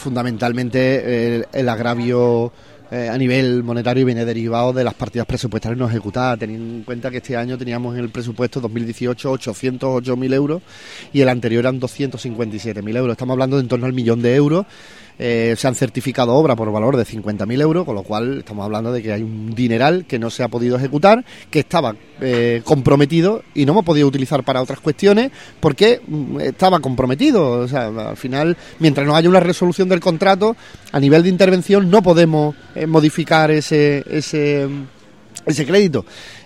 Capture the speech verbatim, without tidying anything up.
Fundamentalmente el, el agravio eh, a nivel monetario viene derivado de las partidas presupuestarias no ejecutadas, teniendo en cuenta que este año teníamos en el presupuesto dos mil dieciocho ochocientos ocho mil euros y el anterior eran doscientos cincuenta y siete mil euros. Estamos hablando de en torno al millón de euros. Eh, se han certificado obras por valor de cincuenta mil euros, con lo cual estamos hablando de que hay un dineral que no se ha podido ejecutar, que estaba eh, comprometido y no hemos podido utilizar para otras cuestiones porque mm, estaba comprometido. O sea, al final, mientras no haya una resolución del contrato, a nivel de intervención no podemos eh, modificar ese, ese, ese crédito.